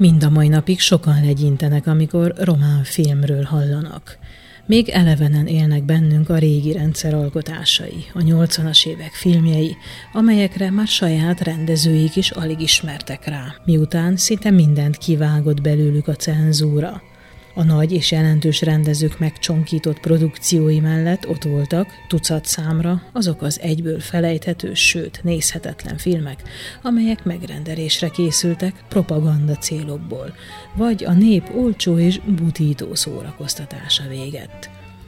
Mind a mai napig sokan legyintenek, amikor román filmről hallanak. Még elevenen élnek bennünk a régi rendszer alkotásai, a 80-as évek filmjei, amelyekre már saját rendezőik is alig ismertek rá, miután szinte mindent kivágott belőlük a cenzúra. A nagy és jelentős rendezők megcsonkított produkciói mellett ott voltak, tucat számra, azok az egyből felejthető, sőt nézhetetlen filmek, amelyek megrendelésre készültek propaganda célokból, vagy a nép olcsó és butító szórakoztatása végett.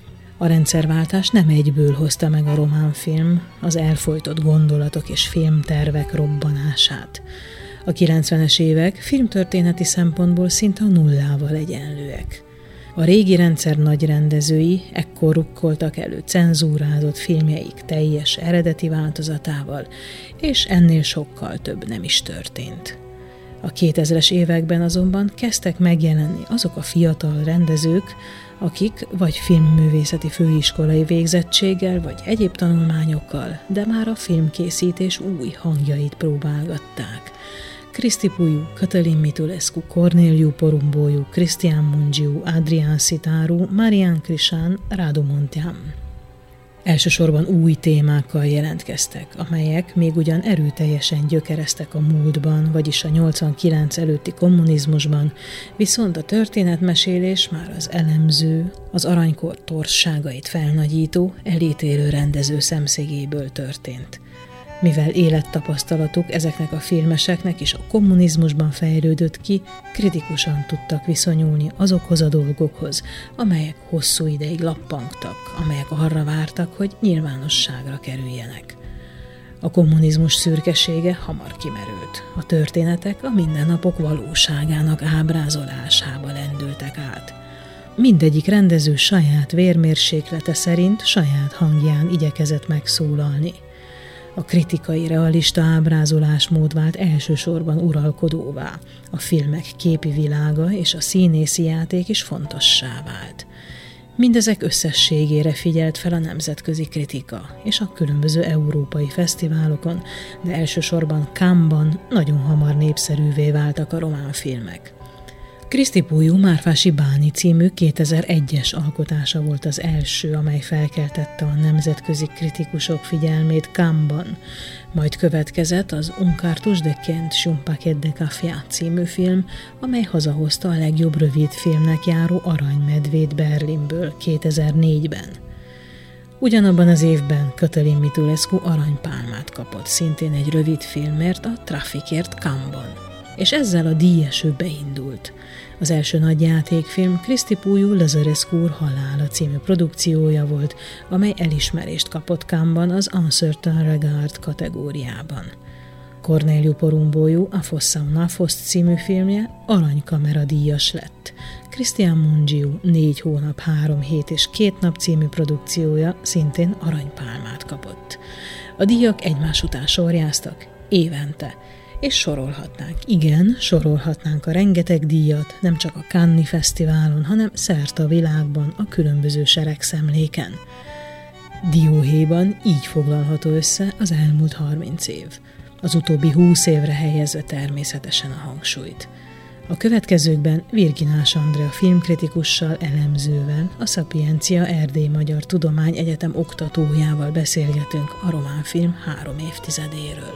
A rendszerváltás nem egyből hozta meg a román film az elfojtott gondolatok és filmtervek robbanását. A 90-es évek filmtörténeti szempontból szinte a nullával egyenlőek. A régi rendszer nagy rendezői ekkor rukkoltak elő cenzúrázott filmjeik teljes eredeti változatával, és ennél sokkal több nem is történt. A 2000-es években azonban kezdtek megjelenni azok a fiatal rendezők, akik vagy filmművészeti főiskolai végzettséggel, vagy egyéb tanulmányokkal, de már a filmkészítés új hangjait próbálgatták. Cristi Puiu, Cătălin Mitulescu, Cornéliu Porumboiu, Cristian Mungiu, Adrián Sitaru, Marian Crișan, Radu Muntean. Elsősorban új témákkal jelentkeztek, amelyek még ugyan erőteljesen gyökereztek a múltban, vagyis a 89 előtti kommunizmusban, viszont a történetmesélés már az elemző, az aranykor torsságait felnagyító, elítélő rendező szemszögéből történt. Mivel élettapasztalatuk ezeknek a filmeseknek is a kommunizmusban fejlődött ki, kritikusan tudtak viszonyulni azokhoz a dolgokhoz, amelyek hosszú ideig lappangtak, amelyek arra vártak, hogy nyilvánosságra kerüljenek. A kommunizmus szürkesége hamar kimerült. A történetek a mindennapok valóságának ábrázolásába lendültek át. Mindegyik rendező saját vérmérséklete szerint saját hangján igyekezett megszólalni. A kritikai realista ábrázolásmód vált elsősorban uralkodóvá, a filmek képi világa és a színészi játék is fontossá vált. Mindezek összességére figyelt fel a nemzetközi kritika, és a különböző európai fesztiválokon, de elsősorban Cannes-ban nagyon hamar népszerűvé váltak a román filmek. Cristi Puiu Márfási Báni című 2001-es alkotása volt az első, amely felkeltette a nemzetközi kritikusok figyelmét Cannes-ban. Majd következett az Un cartouche de Kent și un paquet de café című film, amely hazahozta a legjobb rövidfilmnek járó aranymedvét Berlinből 2004-ben. Ugyanabban az évben Cătălin Mitulescu aranypálmát kapott, szintén egy rövidfilmért, a Trafikért Cannes-ban. És ezzel a díjeső beindult. Az első nagy játékfilm Cristi Puiu Lazărescu úr halála című produkciója volt, amely elismerést kapott Cannes-ban az Uncertain Regard kategóriában. Cornéliu Porumboiu A Fossa un Afos című filmje aranykamera díjas lett. Cristian Mungiu 4 hónap, 3 hét és 2 nap című produkciója szintén aranypálmát kapott. A díjak egymás után sorjáztak, évente, és sorolhatnánk a rengeteg díjat, nem csak a Cannes-i fesztiválon, hanem szerte a világban, a különböző seregszemléken. Dióhéjban így foglalható össze az elmúlt 30 év. Az utóbbi 20 évre helyezve természetesen a hangsúlyt. A következőkben Virginás Andrea filmkritikussal, elemzővel, a Szapiencia Erdély Magyar Tudományegyetem oktatójával beszélgetünk a román film 3 évtizedéről.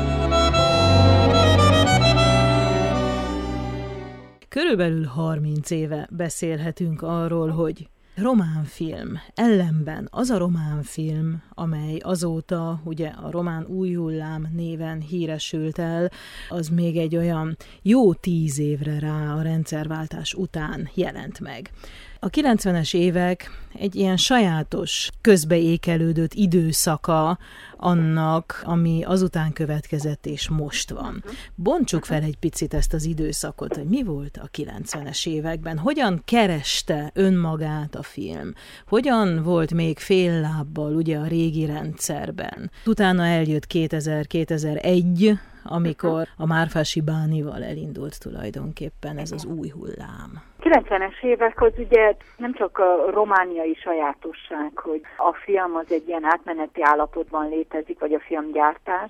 Körülbelül 30 éve beszélhetünk arról, hogy román film, ellenben az a román film, amely azóta ugye a román új hullám néven híresült el, az még egy olyan jó 10 évre rá a rendszerváltás után jelent meg. A 90-es évek egy ilyen sajátos, közbeékelődött időszaka annak, ami azután következett és most van. Bontsuk fel egy picit ezt az időszakot, hogy mi volt a 90-es években, hogyan kereste önmagát a film, hogyan volt még fél lábbal ugye a régi rendszerben. Utána eljött 2000-2001, amikor a Márfási Bánival elindult tulajdonképpen ez az új hullám. 90-es évek az ugye nem csak a romániai sajátosság, hogy a film az egy ilyen átmeneti állapotban létezik, vagy a filmgyártás,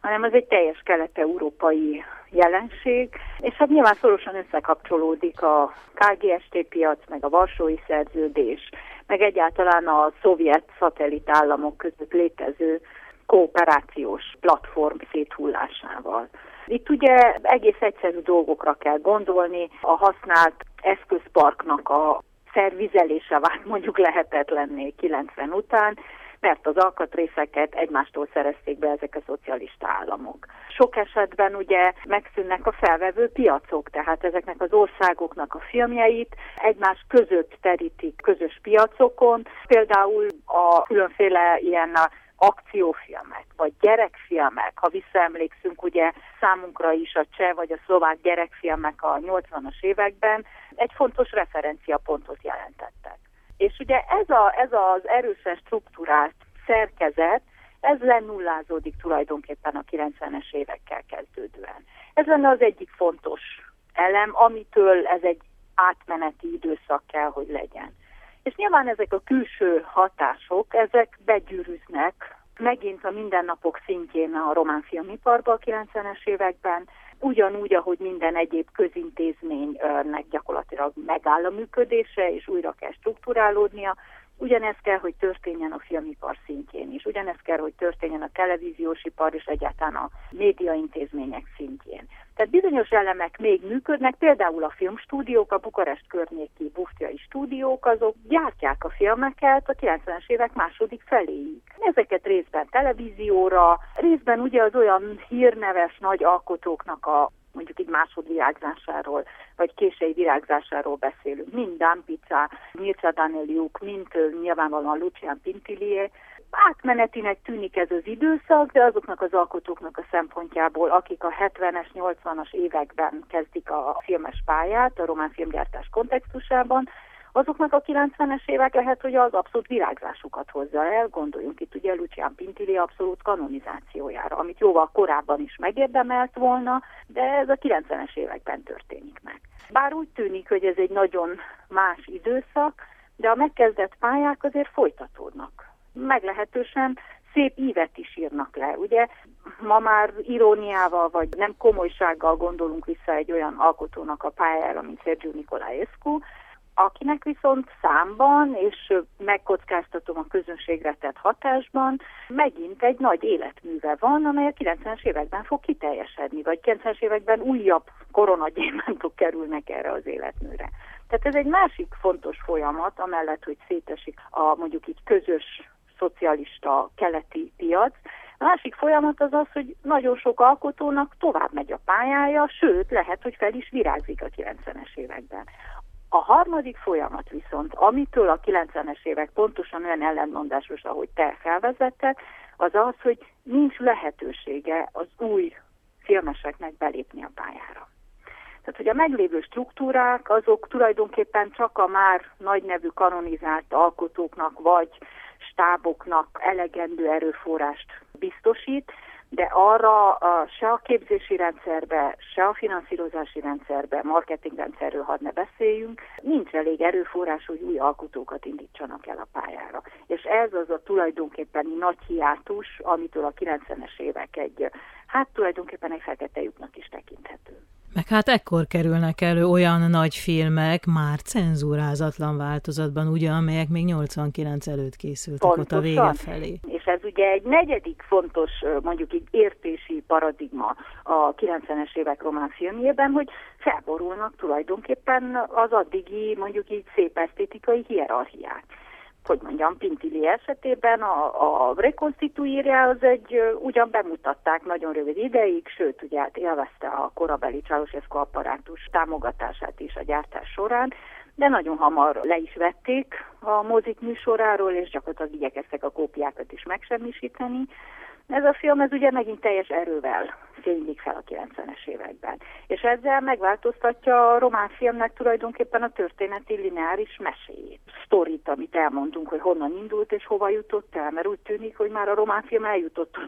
hanem az egy teljes kelet-európai jelenség, és hát nyilván szorosan összekapcsolódik a KGST piac, meg a Varsói Szerződés, meg egyáltalán a szovjet szatellitállamok között létező kooperációs platform széthullásával. Itt ugye egész egyszerű dolgokra kell gondolni, a használt eszközparknak a szervizelése vált mondjuk lehetetlenné 90 után, mert az alkatrészeket egymástól szerezték be ezek a szocialista államok. Sok esetben ugye megszűnnek a felvevő piacok, tehát ezeknek az országoknak a filmjeit egymás között terítik közös piacokon, például a különféle ilyen akciófilmek, vagy gyerekfilmek, ha visszaemlékszünk, ugye számunkra is a cseh vagy a szlovák gyerekfilmek a 80-as években egy fontos referenciapontot jelentettek. És ugye ez az erősen struktúrált szerkezet, ez lenullázódik tulajdonképpen a 90-es évekkel kezdődően. Ez lenne az egyik fontos elem, amitől ez egy átmeneti időszak kell, hogy legyen. És nyilván ezek a külső hatások, ezek begyűrűznek megint a mindennapok szintjén a román filmiparba a 90-es években, ugyanúgy, ahogy minden egyéb közintézménynek gyakorlatilag megáll a működése, és újra kell strukturálódnia, ugyanez kell, hogy történjen a filmipar szintjén is, ugyanez kell, hogy történjen a televíziós ipar és egyáltalán a médiaintézmények szintjén. Tehát bizonyos elemek még működnek, például a filmstúdiók, a Bukarest környéki buftiai stúdiók, azok gyártják a filmeket a 90-es évek második feléig. Ezeket részben televízióra, részben ugye az olyan hírneves nagy alkotóknak a mondjuk így másodvirágzásáról, vagy késői virágzásáról beszélünk. Mind Dan Pica, Mircea Daneliuk, mint nyilvánvalóan Lucian Pintilie. Átmenetinek tűnik ez az időszak, de azoknak az alkotóknak a szempontjából, akik a 70-es, 80-as években kezdik a filmes pályát, a román filmgyártás kontextusában, azoknak a 90-es évek lehet, hogy az abszolút virágzásukat hozza el. Gondoljunk itt ugye Lucian Pintilie abszolút kanonizációjára, amit jóval korábban is megérdemelt volna, de ez a 90-es években történik meg. Bár úgy tűnik, hogy ez egy nagyon más időszak, de a megkezdett pályák azért folytatódnak. Meglehetősen szép ívet is írnak le. Ugye ma már iróniával vagy nem komolysággal gondolunk vissza egy olyan alkotónak a pályára, mint Sergiu Nicolaescu, akinek viszont számban, és megkockáztatom a közönségre tett hatásban, megint egy nagy életműve van, amely a 90-es években fog kiteljesedni, vagy 90-es években újabb koronagyémántok kerülnek erre az életműre. Tehát ez egy másik fontos folyamat, amellett, hogy szétesik a mondjuk így közös szocialista keleti piac. A másik folyamat az az, hogy nagyon sok alkotónak tovább megy a pályája, sőt, lehet, hogy fel is virágzik a 90-es években. A harmadik folyamat viszont, amitől a 90-es évek pontosan olyan ellentmondásos, ahogy te felvezetted, az az, hogy nincs lehetősége az új filmeseknek belépni a pályára. Tehát, hogy a meglévő struktúrák, azok tulajdonképpen csak a már nagynevű kanonizált alkotóknak vagy stáboknak elegendő erőforrást biztosít, de arra se a képzési rendszerbe, se a finanszírozási rendszerbe, marketingrendszerről hadd ne beszéljünk, nincs elég erőforrás, hogy új alkotókat indítsanak el a pályára. És ez az a tulajdonképpeni nagy hiátus, amitől a 90-es évek tulajdonképpen egy fekete lyuknak is tekinthető. Meg hát ekkor kerülnek elő olyan nagy filmek, már cenzúrázatlan változatban, ugye, amelyek még 89 előtt készültek. Pontosan. Ott a vége felé. És ez ugye egy negyedik fontos, mondjuk így értési paradigma a 90-es évek román filmjében, hogy felborulnak tulajdonképpen az addigi, mondjuk így szép esztétikai hierarchiák. Hogy mondjam, Pintilie esetében a rekonstituírja az ugyan bemutatták nagyon rövid ideig, sőt, ugye hát élvezte a korabeli Ceausescu apparátus támogatását is a gyártás során, de nagyon hamar le is vették a mozik műsoráról, és gyakorlatilag igyekeztek a kópiákat is megsemmisíteni. Ez a film, ez ugye megint teljes erővel fénylik fel a 90-es években. És ezzel megváltoztatja a román filmnek tulajdonképpen a történeti lineáris meséjét. Sztorit, amit elmondunk, hogy honnan indult és hova jutott el, mert úgy tűnik, hogy már a román film eljutott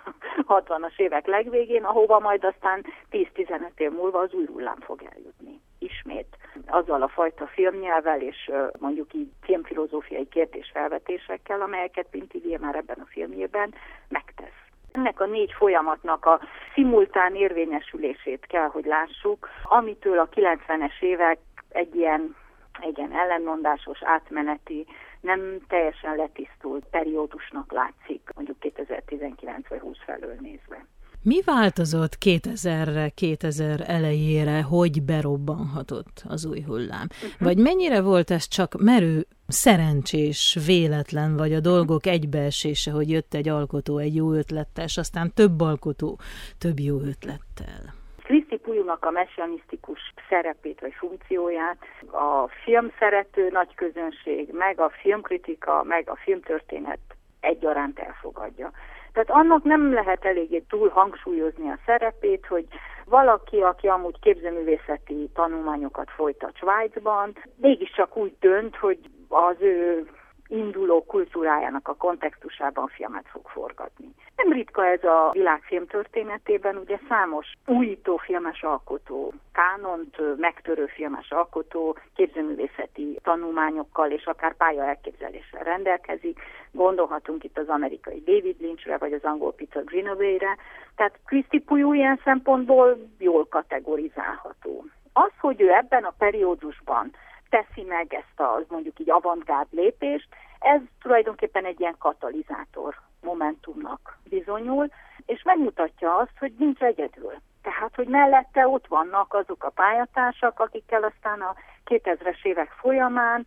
a 60-as évek legvégén, ahova majd aztán 10-15 év múlva az új hullám fog eljutni. Ismét azzal a fajta filmnyelvvel és mondjuk így filmfilozófiai kérdésfelvetésekkel, amelyeket Pintilie már ebben a filmjében megtesz. Ennek a 4 folyamatnak a szimultán érvényesülését kell, hogy lássuk, amitől a 90-es évek egy ilyen ellenmondásos, átmeneti, nem teljesen letisztult periódusnak látszik, mondjuk 2019 vagy 20 felől nézve. Mi változott 2000-re, 2000 elejére, hogy berobbanhatott az új hullám? Vagy mennyire volt ez csak merő, szerencsés, véletlen, vagy a dolgok egybeesése, hogy jött egy alkotó egy jó ötlettel, és aztán több alkotó több jó ötlettel? Kriszti Pujunak a messianisztikus szerepét vagy funkcióját a filmszerető nagy közönség, meg a filmkritika, meg a filmtörténet egyaránt elfogadja. Tehát annak nem lehet eléggé túl hangsúlyozni a szerepét, hogy valaki, aki amúgy képzőművészeti tanulmányokat folytat Svájcban, mégiscsak úgy dönt, hogy az ő induló kultúrájának a kontextusában filmet fog forgatni. Nem ritka ez a világ filmtörténetében, ugye számos újító filmes alkotó, kánont megtörő filmes alkotó képzőművészeti tanulmányokkal és akár pályaelképzeléssel rendelkezik. Gondolhatunk itt az amerikai David Lynchre, vagy az angol Peter Greenaway-re. Tehát Kriszti Puju ilyen szempontból jól kategorizálható. Az, hogy ő ebben a periódusban teszi meg ezt az mondjuk így avantgárd lépést, ez tulajdonképpen egy ilyen katalizátor momentumnak bizonyul, és megmutatja azt, hogy nincs egyedül. Tehát, hogy mellette ott vannak azok a pályatársak, akikkel aztán a 2000-es évek folyamán,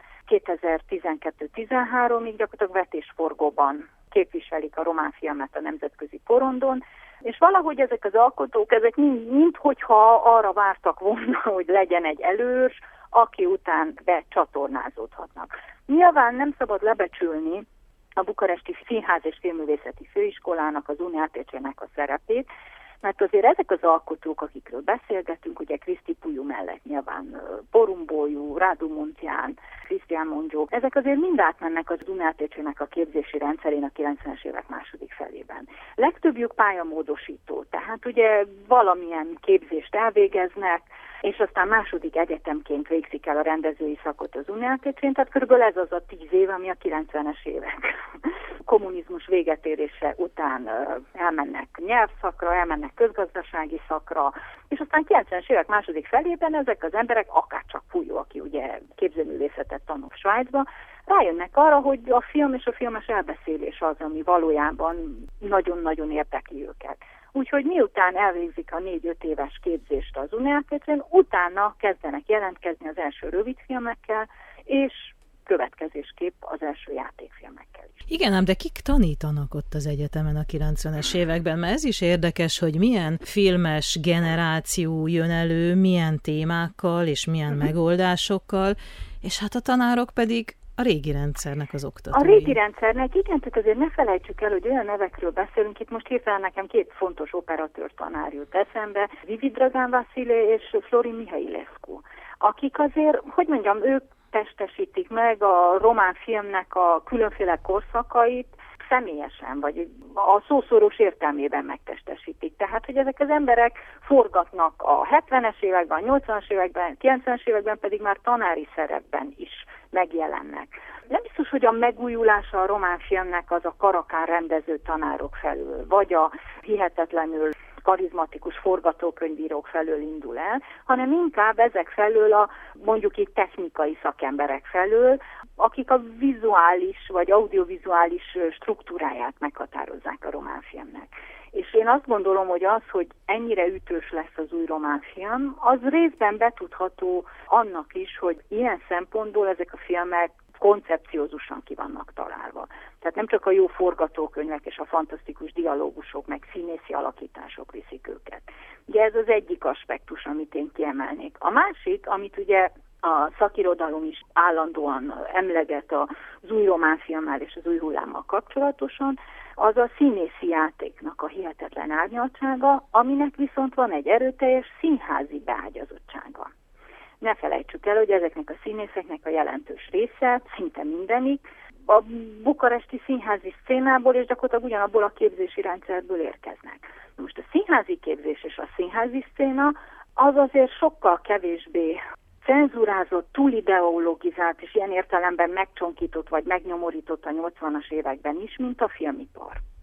2012-13-ig gyakorlatilag vetésforgóban képviselik a román filmet a nemzetközi porondon, és valahogy ezek az alkotók, ezek minthogyha arra vártak volna, hogy legyen egy elős, aki után becsatornázódhatnak. Nyilván nem szabad lebecsülni a bukaresti Színház és Filmművészeti Főiskolának, az UNIATC-nek a szerepét, mert azért ezek az alkotók, akikről beszélgetünk, ugye Kriszti Puju mellett nyilván Porumbójú, Rádu Muntyán, Krisztián Mongyó, ezek azért mind átmennek az UNIATC-nek a képzési rendszerén a 90-es évek második felében. Legtöbbjük pályamódosító, tehát ugye valamilyen képzést elvégeznek, és aztán második egyetemként végzik el a rendezői szakot az UNIATC-n, tehát körülbelül ez az a 10 év, ami a 90-es évek kommunizmus végetérése után elmennek nyelvszakra, elmennek közgazdasági szakra, és aztán 90-es évek második felében ezek az emberek, akárcsak Puju, aki ugye képzőművészetet tanul Svájcba, rájönnek arra, hogy a film és a filmes elbeszélés az, ami valójában nagyon-nagyon érdekli őket. Úgyhogy miután elvégzik a 4-5 éves képzést az UNIATC-n, utána kezdenek jelentkezni az első rövidfilmekkel, és következésképp az első játékfilmekkel is. Igen, ám de kik tanítanak ott az egyetemen a 90-es években? Mert ez is érdekes, hogy milyen filmes generáció jön elő, milyen témákkal és milyen megoldásokkal, és hát a tanárok pedig a régi rendszernek az oktatói. A régi rendszernek, igen, tehát azért ne felejtsük el, hogy olyan nevekről beszélünk, itt most hirtelen nekem 2 fontos operatőr tanár jut eszembe, Vivid Dragan Vasile és Florin Mihailescu, akik azért, hogy mondjam, ők testesítik meg a román filmnek a különféle korszakait személyesen, vagy a szószoros értelmében megtestesítik. Tehát, hogy ezek az emberek forgatnak a 70-es években, a 80-as években, 90-es években pedig már tanári szerepben is megjelennek. Nem biztos, hogy a megújulása a román filmnek az a karakán rendező tanárok felől, vagy a hihetetlenül karizmatikus forgatókönyvírók felől indul el, hanem inkább ezek felől a mondjuk itt technikai szakemberek felől, akik a vizuális vagy audiovizuális struktúráját meghatározzák a román filmnek. És én azt gondolom, hogy az, hogy ennyire ütős lesz az új román film, az részben betudható annak is, hogy ilyen szempontból ezek a filmek koncepciózusan ki vannak találva. Tehát nem csak a jó forgatókönyvek és a fantasztikus dialógusok, meg színészi alakítások viszik őket. Ugye ez az egyik aspektus, amit én kiemelnék. A másik, amit ugye a szakirodalom is állandóan emleget az új román filmmel és az új hullámmal kapcsolatosan, az a színészi játéknak a hihetetlen árnyaltsága, aminek viszont van egy erőteljes színházi beágyazottsága. Ne felejtsük el, hogy ezeknek a színészeknek a jelentős része, szinte mindenik, a bukaresti színházi szcénából és gyakorlatilag ugyanabból a képzési rendszerből érkeznek. Most a színházi képzés és a színházi szcéna az azért sokkal kevésbé cenzurázott, túlideologizált és ilyen értelemben megcsonkított vagy megnyomorított a 80-as években is, mint a filmipar.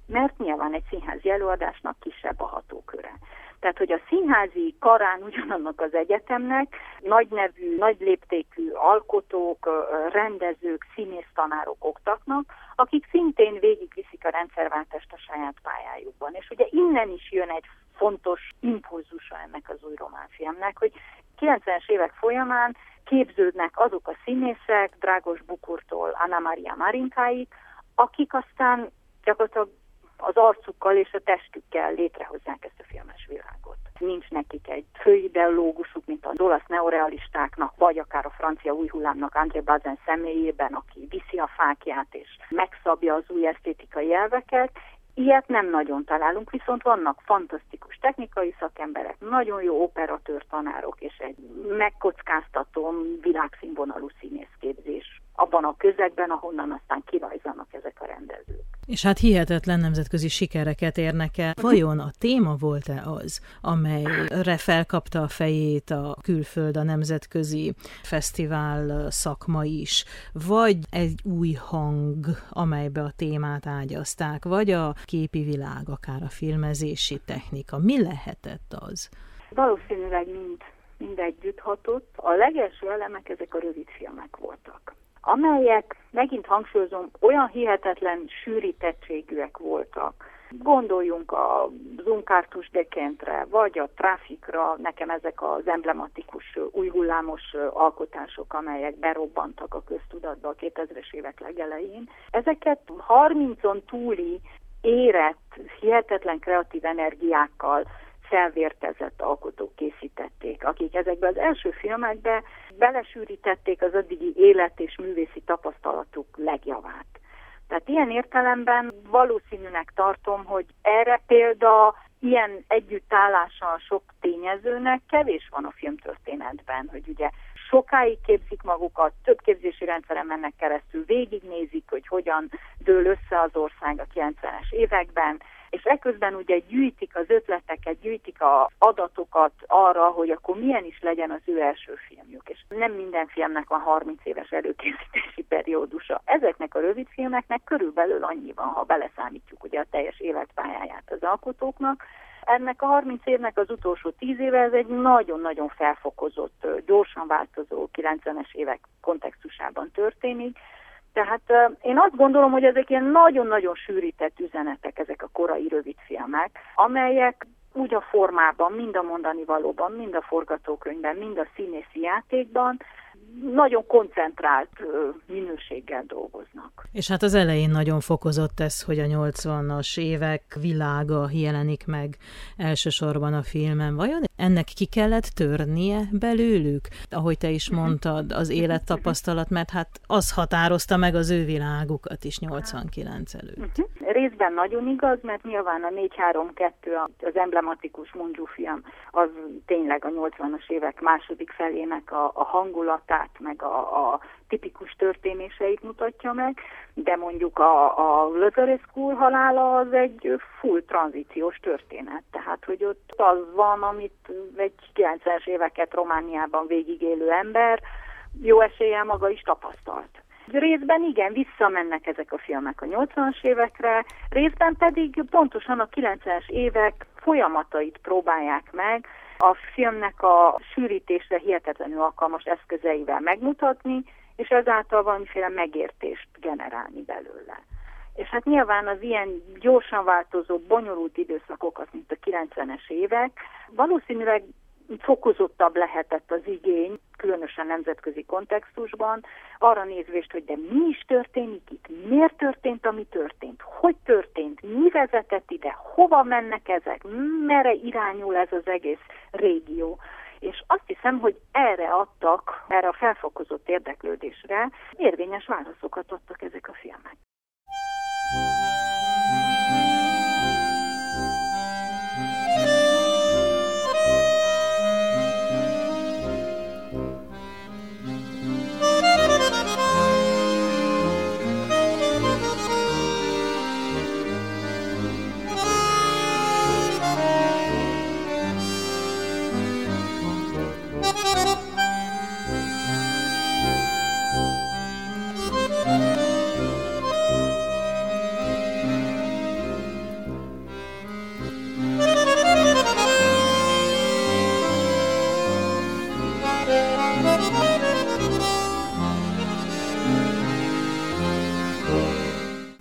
mert nyilván egy színházi előadásnak kisebb a hatóköre. Tehát, hogy a színházi karán ugyanannak az egyetemnek nagy nevű, nagy léptékű alkotók, rendezők, színésztanárok oktatnak, akik szintén végigviszik a rendszerváltást a saját pályájukban. És ugye innen is jön egy fontos impulzusa ennek az új román filmnek, hogy 90-es évek folyamán képződnek azok a színészek, Drágos Bukurtól Anna Maria Marinkáig, akik aztán gyakorlatilag az arcukkal és a testükkel létrehozzák ezt a filmes világot. Nincs nekik egy főideológusuk, mint az olasz neorealistáknak, vagy akár a francia új hullámnak André Bazin személyében, aki viszi a fákját és megszabja az új esztétikai elveket. Ilyet nem nagyon találunk, viszont vannak fantasztikus technikai szakemberek, nagyon jó operatőr tanárok, és egy megkockáztatom világszínvonalú színészképzés abban a közegben, ahonnan aztán kirajzanak ezek a rendezők. És hát hihetetlen nemzetközi sikereket érnek el. Vajon a téma volt-e az, amelyre felkapta a fejét a külföld, a nemzetközi fesztivál szakma is, vagy egy új hang, amelybe a témát ágyazták, vagy a képi világ, akár a filmezési technika? Mi lehetett az? Valószínűleg mind együtt hatott. A legelső elemek ezek a rövidfilmek voltak, amelyek, megint hangsúlyozom, olyan hihetetlen sűrítettségűek voltak. Gondoljunk az Unkartus Dekentre, vagy a Trafikra, nekem ezek az emblematikus, új hullámos alkotások, amelyek berobbantak a köztudatba a 2000-es évek legelején. Ezeket 30-on túli érett, hihetetlen kreatív energiákkal felvértezett alkotók készítették, akik ezekben az első filmekbe belesűrítették az addigi élet és művészi tapasztalatuk legjavát. Tehát ilyen értelemben valószínűnek tartom, hogy erre példa ilyen együttállása sok tényezőnek kevés van a filmtörténetben, hogy ugye sokáig képzik magukat, több képzési rendszeren mennek keresztül, végignézik, hogy hogyan dől össze az ország a 90-es években, és eközben ugye gyűjtik az ötleteket, gyűjtik az adatokat arra, hogy akkor milyen is legyen az ő első filmjük. És nem minden filmnek van 30 éves előkészítési periódusa. Ezeknek a rövid filmeknek körülbelül annyi van, ha beleszámítjuk ugye a teljes életpályáját az alkotóknak. Ennek a 30 évnek az utolsó 10 éve ez egy nagyon-nagyon felfokozott, gyorsan változó 90-es évek kontextusában történik. Tehát én azt gondolom, hogy ezek ilyen nagyon-nagyon sűrített üzenetek, ezek a korai rövidfilmek, amelyek úgy a formában, mind a mondani valóban, mind a forgatókönyvben, mind a színészi játékban nagyon koncentrált minőséggel dolgoznak. És hát az elején nagyon fokozott ez, hogy a 80-as évek világa jelenik meg elsősorban a filmen. Vajon ennek ki kellett törnie belőlük? Ahogy te is mondtad, az élettapasztalat, mert hát az határozta meg az ő világukat is 89 előtt. Részben nagyon igaz, mert nyilván a 4-3-2, az emblematikus Mundzsu film, az tényleg a 80-as évek második felének a hangulatát, meg a tipikus történéseit mutatja meg, de mondjuk a Lazărescu halála az egy full tranzíciós történet. Tehát, hogy ott az van, amit egy 90-es éveket Romániában végigélő ember jó eséllyel maga is tapasztalt. Részben igen, visszamennek ezek a filmek a 80-as évekre, részben pedig pontosan a 90-es évek folyamatait próbálják meg a filmnek a sűrítésre hihetetlenül alkalmas eszközeivel megmutatni, és ezáltal valamiféle megértést generálni belőle. És hát nyilván az ilyen gyorsan változó, bonyolult időszakok, mint a 90-es évek, valószínűleg fokozottabb lehetett az igény, különösen nemzetközi kontextusban, arra nézvést, hogy de mi is történik itt, miért történt, ami történt, hogy történt, mi vezetett ide, hova mennek ezek, merre irányul ez az egész régió. És azt hiszem, hogy erre a felfokozott érdeklődésre érvényes válaszokat adtak ezek a filmek.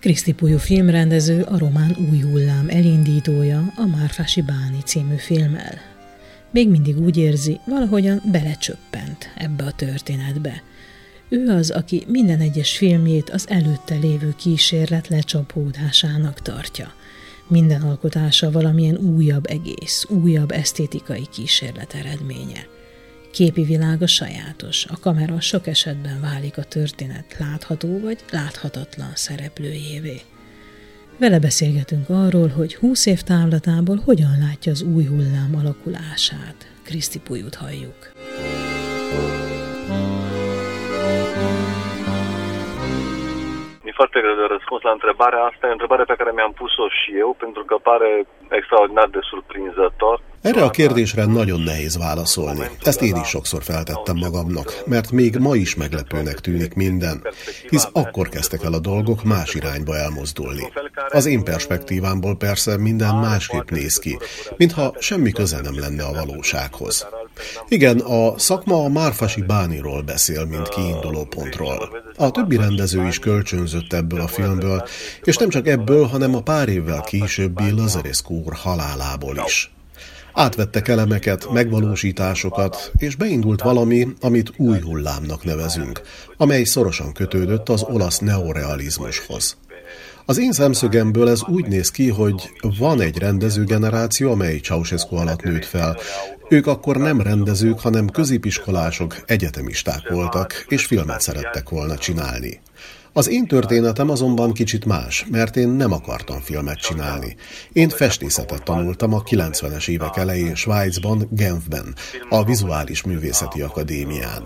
Cristi Puiu filmrendező a román Új hullám elindítója a Márfasi Báni című filmmel. Még mindig úgy érzi, valahogyan belecsöppent ebbe a történetbe. Ő az, aki minden egyes filmjét az előtte lévő kísérlet lecsapódásának tartja. Minden alkotása valamilyen újabb egész, újabb esztétikai kísérlet eredménye. Képi világa sajátos, a kamera sok esetben válik a történet látható vagy láthatatlan szereplőjévé. Vele beszélgetünk arról, hogy 20 év távlatából hogyan látja az új hullám alakulását. Cristi Puiut halljuk. Mi foarte greu de răspuns la întrebarea asta. E o întrebare pe care mi-am pus-o și eu, pentru că pare extraordinar de surprinzător. Erre a kérdésre nagyon nehéz válaszolni. Ezt én is sokszor feltettem magamnak, mert még ma is meglepőnek tűnik minden, hisz akkor kezdtek el a dolgok más irányba elmozdulni. Az én perspektívámból persze minden másképp néz ki, mintha semmi köze nem lenne a valósághoz. Igen, a szakma a Márfasi Bániról beszél, mint kiinduló pontról. A többi rendező is kölcsönzött ebből a filmből, és nem csak ebből, hanem a pár évvel későbbi Lazarescu úr halálából is. Átvettek elemeket, megvalósításokat, és beindult valami, amit új hullámnak nevezünk, amely szorosan kötődött az olasz neorealizmushoz. Az én szemszögemből ez úgy néz ki, hogy van egy rendezőgeneráció, amely Ceausescu alatt nőtt fel. Ők akkor nem rendezők, hanem középiskolások, egyetemisták voltak, és filmet szerettek volna csinálni. Az én történetem azonban kicsit más, mert én nem akartam filmet csinálni. Én festészetet tanultam a 90-es évek elején Svájcban, Genfben, a Vizuális Művészeti Akadémián.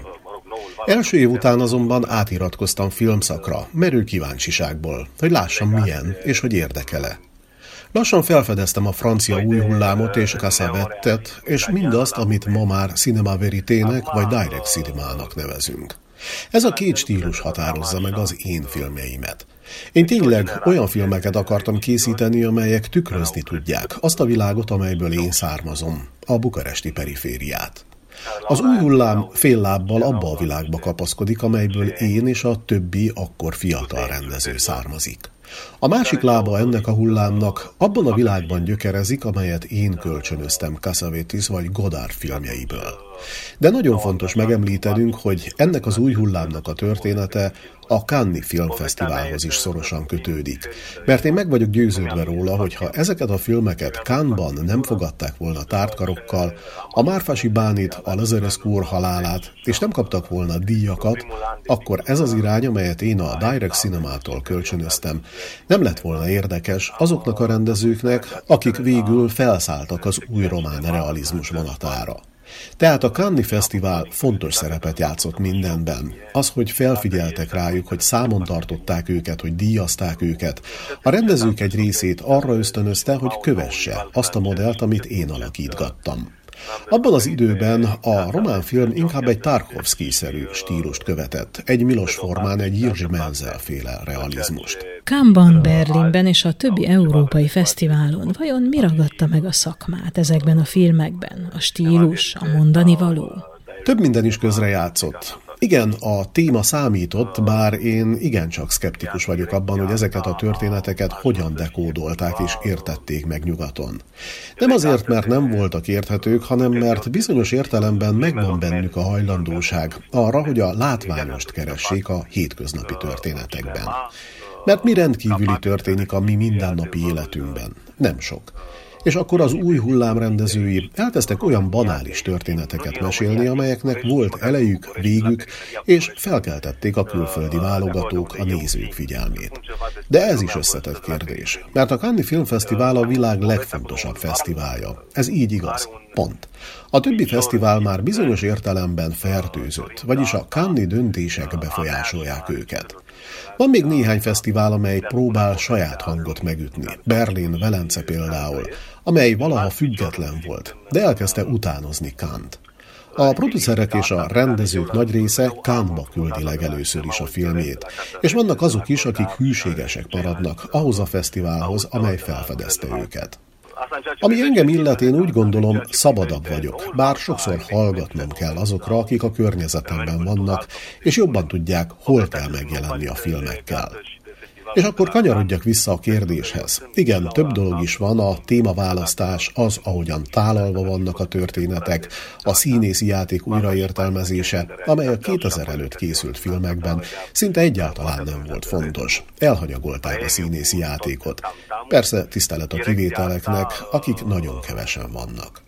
Első év után azonban átiratkoztam filmszakra, merő kíváncsiságból, hogy lássam milyen, és hogy érdekele. Lassan felfedeztem a francia új hullámot és Cassavetet, és mindazt, amit ma már Cinema Veritének vagy Direct Cinema-nak nevezünk. Ez a két stílus határozza meg az én filmjeimet. Én tényleg olyan filmeket akartam készíteni, amelyek tükrözni tudják azt a világot, amelyből én származom, a bukaresti perifériát. Az új hullám fél lábbal abba a világba kapaszkodik, amelyből én és a többi akkor fiatal rendező származik. A másik lába ennek a hullámnak abban a világban gyökerezik, amelyet én kölcsönöztem Cassavetes vagy Godard filmjeiből. De nagyon fontos megemlítenünk, hogy ennek az új hullámnak a története a Cannes-i Filmfesztiválhoz is szorosan kötődik. Mert én meg vagyok győződve róla, hogy ha ezeket a filmeket Cannes-ban nem fogadták volna tártkarokkal, a Márfasi Bánit, a Lazarescu úr halálát, és nem kaptak volna díjakat, akkor ez az irány, amelyet én a Direct Cinema-tól kölcsönöztem, nem lett volna érdekes azoknak a rendezőknek, akik végül felszálltak az új román realizmus vonatára. Tehát a Cannes-i Fesztivál fontos szerepet játszott mindenben. Az, hogy felfigyeltek rájuk, hogy számon tartották őket, hogy díjazták őket. A rendezők egy részét arra ösztönözte, hogy kövesse azt a modellt, amit én alakítgattam. Abban az időben a román film inkább egy Tarkovszky-szerű stílust követett, egy Milos Formán, egy Jiří Menzel-féle realizmust. Cannes-ban, Berlinben és a többi európai fesztiválon vajon mi ragadta meg a szakmát ezekben a filmekben? A stílus, a mondani való? Több minden is közrejátszott. Igen, a téma számított, bár én igencsak szkeptikus vagyok abban, hogy ezeket a történeteket hogyan dekódolták és értették meg nyugaton. Nem azért, mert nem voltak érthetők, hanem mert bizonyos értelemben megvan bennük a hajlandóság arra, hogy a látványost keressék a hétköznapi történetekben. Mert mi rendkívüli történik a mi mindennapi életünkben? Nem sok. És akkor az új hullám rendezői elkezdtek olyan banális történeteket mesélni, amelyeknek volt elejük, végük, és felkeltették a külföldi válogatók, a nézők figyelmét. De ez is összetett kérdés, mert a Cannes-i Filmfesztivál a világ legfontosabb fesztiválja. Ez így igaz. Pont. A többi fesztivál már bizonyos értelemben fertőzött, vagyis a Cannes-i döntések befolyásolják őket. Van még néhány fesztivál, amely próbál saját hangot megütni. Berlin, Velence például, amely valaha független volt, de elkezdte utánozni Cannes-t. A producerek és a rendezők nagy része Cannes-ba küldi legelőször is a filmjét, és vannak azok is, akik hűségesek maradnak ahhoz a fesztiválhoz, amely felfedezte őket. Ami engem illet, én úgy gondolom, szabadabb vagyok, bár sokszor hallgatnom kell azokra, akik a környezetemben vannak, és jobban tudják, hol kell megjelenni a filmekkel. És akkor kanyarodjak vissza a kérdéshez. Igen, több dolog is van, a témaválasztás, az, ahogyan tálalva vannak a történetek, a színészi játék újraértelmezése, amely a 2000 előtt készült filmekben szinte egyáltalán nem volt fontos. Elhanyagolták a színészi játékot. Persze tisztelet a kivételeknek, akik nagyon kevesen vannak.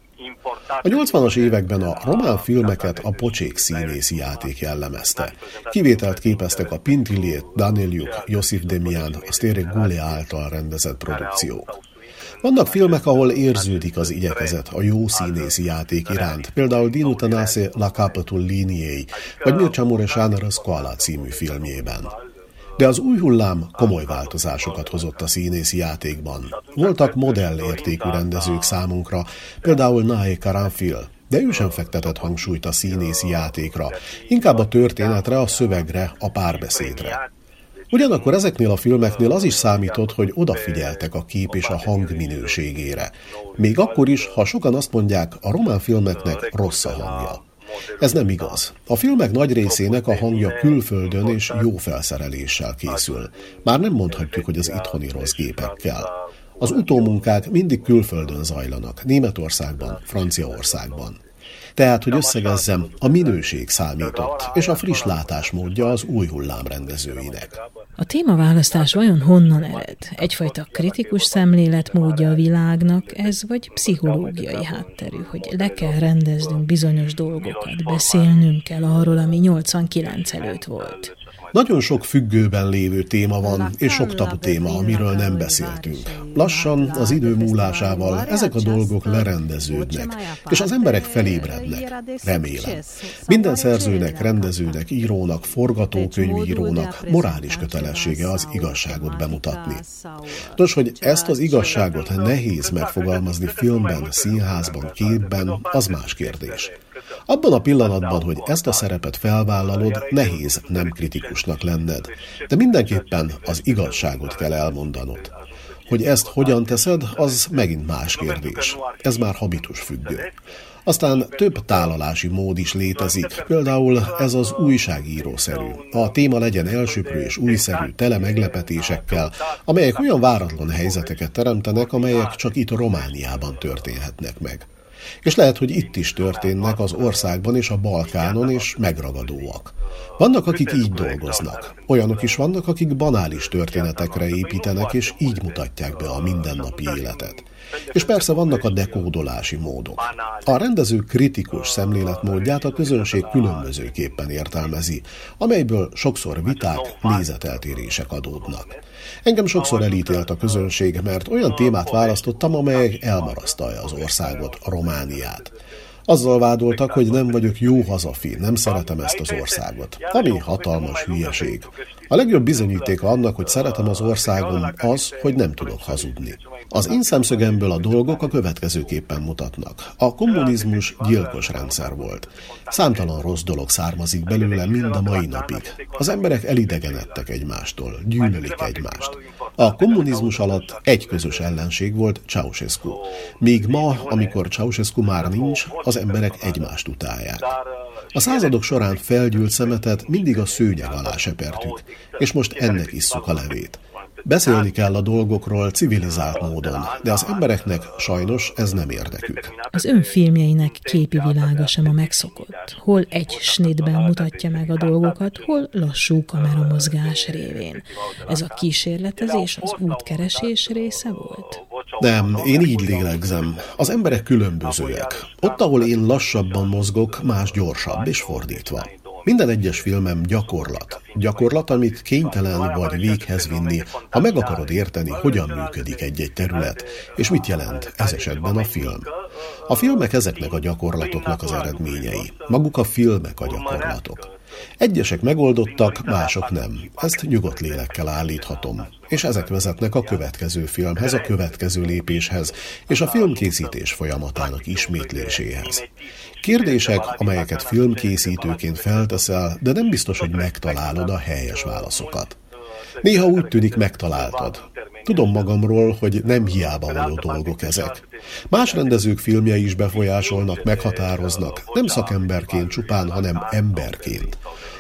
A 80-as években a román filmeket a pocsék színészi játék jellemezte. Kivételt képeztek a Pintilliet, Daneliuk, Josif Demian, a Stere Gulea által rendezett produkciók. Vannak filmek, ahol érződik az igyekezet a jó színészi játék iránt, például Dinu Tănase La capătul liniei, vagy Mircea Mureșan Răscoala című filmjében. De az új hullám komoly változásokat hozott a színészi játékban. Voltak modellértékű rendezők számunkra, például Nae Karanfil, de ő sem fektetett hangsúlyt a színészi játékra, inkább a történetre, a szövegre, a párbeszédre. Ugyanakkor ezeknél a filmeknél az is számított, hogy odafigyeltek a kép és a hang minőségére. Még akkor is, ha sokan azt mondják, a román filmeknek rossz a hangja. Ez nem igaz. A filmek nagy részének a hangja külföldön és jó felszereléssel készül. Már nem mondhatjuk, hogy az itthoni rossz gépekkel. Az utómunkák mindig külföldön zajlanak, Németországban, Franciaországban. Tehát, hogy összegezzem, a minőség számított, és a friss látásmódja az új hullám rendezőinek. A témaválasztás vajon honnan ered? Egyfajta kritikus szemléletmódja a világnak, ez vagy pszichológiai hátterű, hogy le kell rendeznünk bizonyos dolgokat, beszélnünk kell arról, ami 89 előtt volt. Nagyon sok függőben lévő téma van, és sok tabu téma, amiről nem beszéltünk. Lassan, az idő múlásával ezek a dolgok lerendeződnek, és az emberek felébrednek, remélem. Minden szerzőnek, rendezőnek, írónak, forgatókönyvírónak morális kötelessége az igazságot bemutatni. Nos, hogy ezt az igazságot nehéz megfogalmazni filmben, színházban, képben, az más kérdés. Abban a pillanatban, hogy ezt a szerepet felvállalod, nehéz nem kritikusnak lenned, de mindenképpen az igazságot kell elmondanod. Hogy ezt hogyan teszed, az megint más kérdés. Ez már habitus függő. Aztán több tálalási mód is létezik, például ez az újságírószerű. A téma legyen elsöprő és újszerű, tele meglepetésekkel, amelyek olyan váratlan helyzeteket teremtenek, amelyek csak itt Romániában történhetnek meg. És lehet, hogy itt is történnek az országban és a Balkánon, és megragadóak. Vannak, akik így dolgoznak. Olyanok is vannak, akik banális történetekre építenek, és így mutatják be a mindennapi életet. És persze vannak a dekódolási módok. A rendező kritikus szemléletmódját a közönség különbözőképpen értelmezi, amelyből sokszor viták, nézeteltérések adódnak. Engem sokszor elítélt a közönség, mert olyan témát választottam, amely elmarasztalja az országot, a Romániát. Azzal vádoltak, hogy nem vagyok jó hazafi, nem szeretem ezt az országot. Ami hatalmas hülyeség. A legjobb bizonyítéka annak, hogy szeretem az országom, az, hogy nem tudok hazudni. Az én szemszögemből a dolgok a következőképpen mutatnak. A kommunizmus gyilkos rendszer volt. Számtalan rossz dolog származik belőle mind a mai napig. Az emberek elidegenedtek egymástól, gyűlölik egymást. A kommunizmus alatt egy közös ellenség volt, Ceausescu. Míg ma, amikor Ceausescu már nincs, az emberek egymást utálják. A századok során felgyűlt szemetet mindig a szőnyeg alá sepertük, és most ennek isszuk a levét. Beszélni kell a dolgokról civilizált módon, de az embereknek sajnos ez nem érdekük. Az ön filmjeinek képi világa sem a megszokott. Hol egy snitben mutatja meg a dolgokat, hol lassú kameramozgás révén. Ez a kísérletezés az útkeresés része volt? Nem, én így lélegzem. Az emberek különbözőek. Ott, ahol én lassabban mozgok, más gyorsabb, és fordítva. Minden egyes filmem gyakorlat. Gyakorlat, amit kénytelen vagy véghez vinni, ha meg akarod érteni, hogyan működik egy-egy terület, és mit jelent ez esetben a film. A filmek ezeknek a gyakorlatoknak az eredményei. Maguk a filmek a gyakorlatok. Egyesek megoldottak, mások nem. Ezt nyugodt lélekkel állíthatom. És ezek vezetnek a következő filmhez, a következő lépéshez, és a filmkészítés folyamatának ismétléséhez. Kérdések, amelyeket filmkészítőként felteszel, de nem biztos, hogy megtalálod a helyes válaszokat. Néha úgy tűnik, megtaláltad. Tudom magamról, hogy nem hiába való dolgok ezek. Más rendezők filmjei is befolyásolnak, meghatároznak, nem szakemberként csupán, hanem emberként.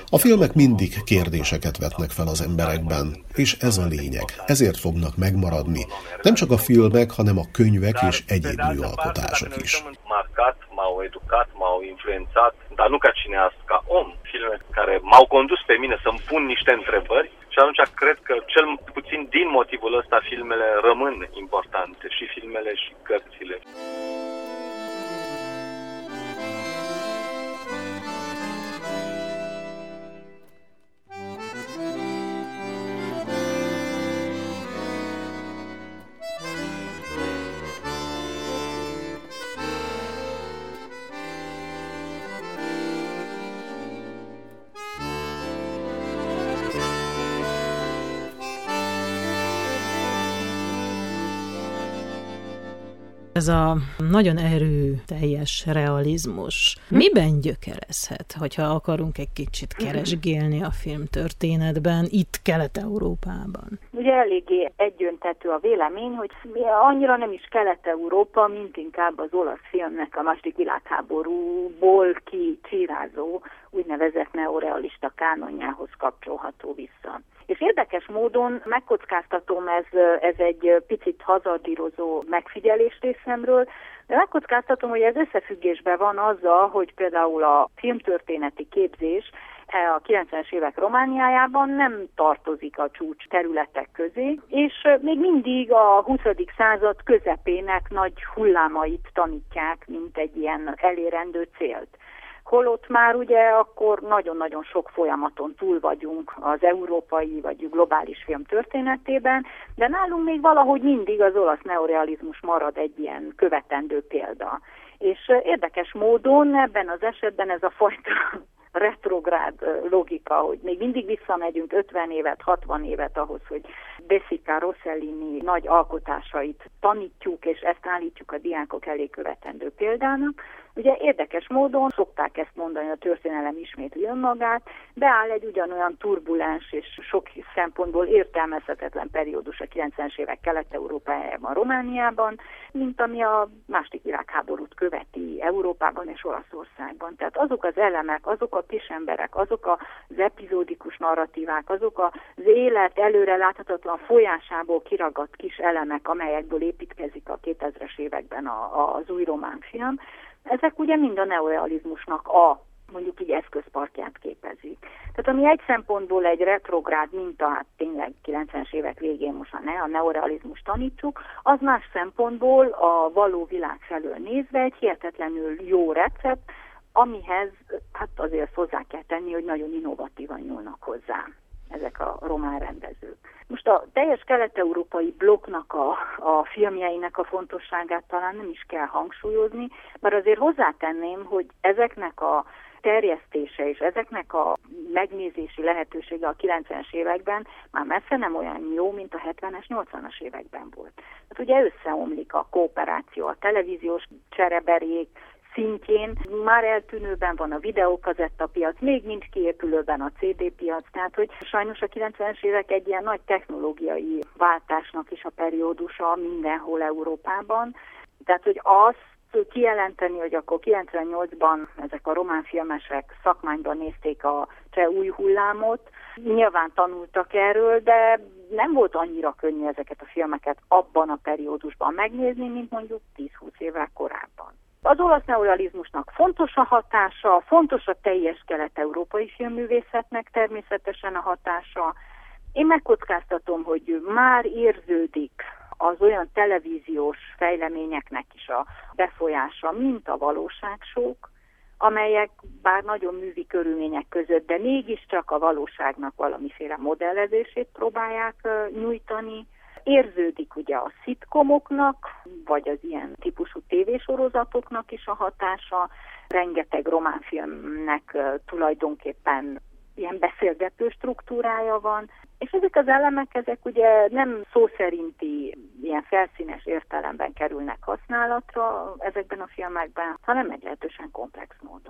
A filmek mindig kérdéseket vetnek fel az emberekben, és ez a lényeg. Ezért fognak megmaradni. Nem csak a filmek, hanem a könyvek és egyéb műalkotások is. M-au educat, m-au influențat, dar nu ca cineast, ca om. Filme care m-au condus pe mine să-mi pun niște întrebări și atunci cred că cel puțin din motivul ăsta filmele rămân importante, și filmele și cărțile. Ez a nagyon erőteljes realizmus miben gyökerezhet, hogyha akarunk egy kicsit keresgélni a filmtörténetben, itt Kelet-Európában? Ugye eléggé egyöntetű a vélemény, hogy annyira nem is Kelet-Európa, mint inkább az olasz filmnek a második világháborúból kicsírázó úgynevezett neorealista kánonjához kapcsolható vissza. És érdekes módon megkockáztatom, ez egy picit hazardírozó megfigyelés részemről, de megkockáztatom, hogy ez összefüggésben van azzal, hogy például a filmtörténeti képzés a 90-es évek Romániájában nem tartozik a csúcs területek közé, és még mindig a 20. század közepének nagy hullámait tanítják, mint egy ilyen elérendő célt. Holott már ugye akkor nagyon-nagyon sok folyamaton túl vagyunk az európai vagy globális film történetében, de nálunk még valahogy mindig az olasz neorealizmus marad egy ilyen követendő példa. És érdekes módon ebben az esetben ez a fajta retrográd logika, hogy még mindig visszamegyünk 50 évet, 60 évet ahhoz, hogy De Sica, Rossellini nagy alkotásait tanítjuk, és ezt állítjuk a diákok elé követendő példának. Ugye érdekes módon szokták ezt mondani, a történelem ismétli önmagát, beáll egy ugyanolyan turbulens és sok szempontból értelmezhetetlen periódus a 90-es évek Kelet-Európájában, Romániában, mint ami a második világháborút követi Európában és Olaszországban. Tehát azok az elemek, azok a kisemberek, azok az epizódikus narratívák, azok az élet előre láthatatlan folyásából kiragadt kis elemek, amelyekből építkezik a 2000-es években az új román film, ezek ugye mind a neorealizmusnak mondjuk így eszközparkját képezik. Tehát ami egy szempontból egy retrográd minta, hát tényleg 90-es évek végén most a neorealizmus tanítsuk, az más szempontból a való világ felől nézve egy hihetetlenül jó recept, amihez hát azért hozzá kell tenni, hogy nagyon innovatívan nyúlnak hozzá ezek a román rendezők. Most a teljes kelet-európai blokknak a filmjeinek a fontosságát talán nem is kell hangsúlyozni, mert azért hozzátenném, hogy ezeknek a terjesztése és ezeknek a megnézési lehetősége a 90-es években már messze nem olyan jó, mint a 70-es, 80-as években volt. Hát ugye összeomlik a kooperáció, a televíziós csereberék szintjén, már eltűnőben van a videókazettapiac, még nincs kiépülőben a CD piac, tehát hogy sajnos a 90-es évek egy ilyen nagy technológiai váltásnak is a periódusa mindenhol Európában, tehát hogy azt kijelenteni, hogy akkor 98-ban ezek a román filmesek szakmányban nézték a cseh új hullámot, nyilván tanultak erről, de nem volt annyira könnyű ezeket a filmeket abban a periódusban megnézni, mint mondjuk 10-20 évvel korábban. Az olasz neorealizmusnak fontos a hatása, fontos a teljes kelet-európai filmművészetnek természetesen a hatása. Én megkockáztatom, hogy már érződik az olyan televíziós fejleményeknek is a befolyása, mint a valóságsók, amelyek bár nagyon művi körülmények között, de mégiscsak a valóságnak valamiféle modellezését próbálják nyújtani. Érződik ugye a szitkomoknak, vagy az ilyen típusú tévésorozatoknak is a hatása. Rengeteg román filmnek tulajdonképpen ilyen beszélgető struktúrája van, és ezek az elemek, ezek ugye nem szó szerinti, ilyen felszínes értelemben kerülnek használatra ezekben a filmekben, hanem meglehetősen komplex módon.